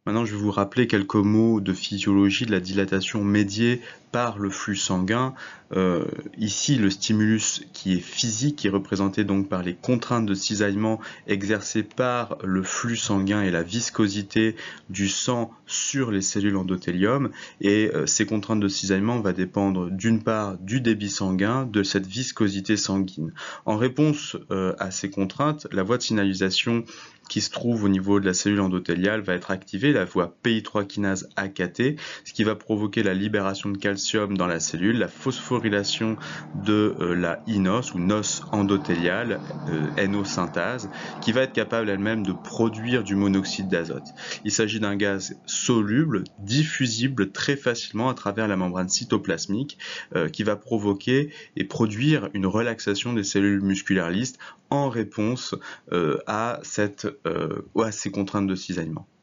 Maintenant, je vais vous rappeler quelques mots de physiologie de la dilatation médiée par le flux sanguin. Ici, le stimulus qui est physique, qui est représenté donc par les contraintes de cisaillement exercées par le flux sanguin et la viscosité du sang sur les cellules endothélium. Et ces contraintes de cisaillement vont dépendre d'une part du débit sanguin, de cette viscosité sanguine. En réponse à ces contraintes, la voie de signalisation qui se trouve au niveau de la cellule endothéliale va être activée, la voie PI3 kinase AKT, ce qui va provoquer la libération de calcium dans la cellule, la phosphorylation de la iNOS ou NOS endothéliale, NO-synthase, qui va être capable elle-même de produire du monoxyde d'azote. Il s'agit d'un gaz soluble, diffusible très facilement à travers la membrane cytoplasmique, qui va provoquer et produire une relaxation des cellules musculaires lisses en réponse à ces contraintes de cisaillement.